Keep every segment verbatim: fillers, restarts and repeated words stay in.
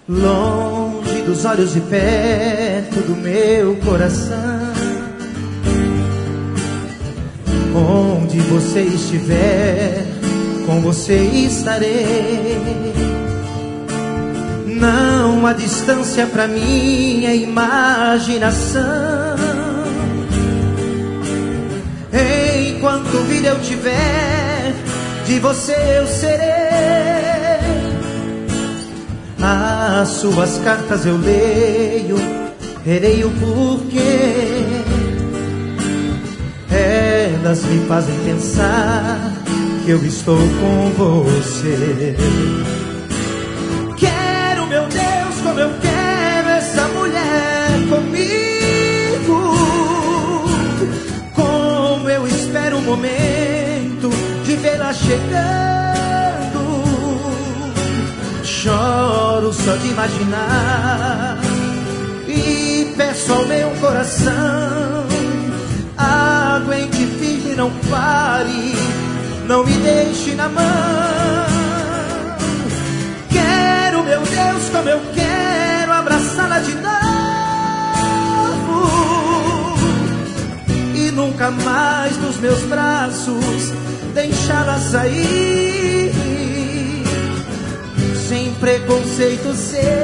longe dos olhos e perto do meu coração. Onde você estiver, com você estarei. Não há distância pra minha imaginação. Enquanto vida eu tiver, de você eu serei. As suas cartas eu leio, erei o porquê. Elas me fazem pensar que eu estou com você. Quero, meu Deus, como eu quero essa mulher comigo. Como eu espero o momento de vê-la chegando. Choro só de imaginar e peço ao meu coração: aguente firme, não pare, não me deixe na mão. Quero, meu Deus, como eu quero abraçá-la de novo e nunca mais dos meus braços deixá-la sair. Sem preconceito ser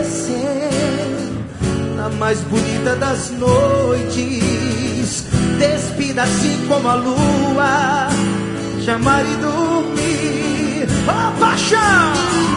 na mais bonita das noites. Despida assim como a lua, te amar e dormir. Oh, paixão!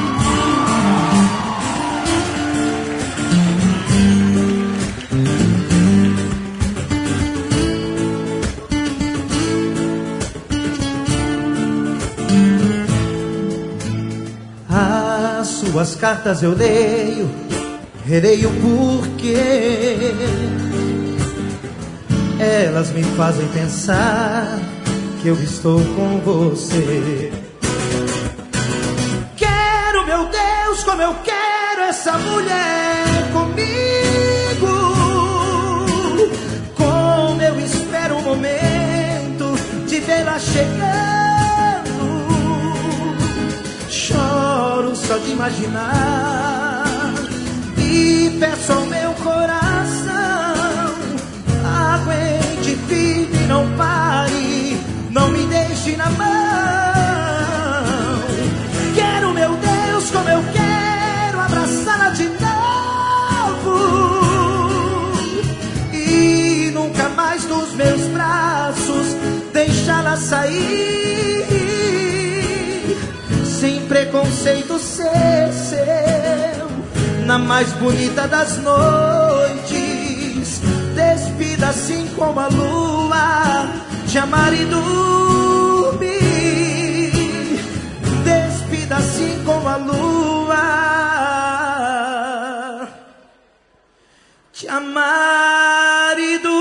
As suas cartas eu leio, erei o porquê. Elas me fazem pensar que eu estou com você. Quero, meu Deus, como eu quero essa mulher comigo. Como eu espero o momento de vê-la chegando. Choro só de imaginar e peço ao meu coração: aguente firme, não pare, não me deixe na mão. Quero, meu Deus, como eu quero abraçá-la de novo e nunca mais dos meus braços deixá-la sair. Sem preconceito ser seu, na mais bonita das noites. Despida assim como a lua, te amar e dormir. Despida assim como a lua, te amar e dormir.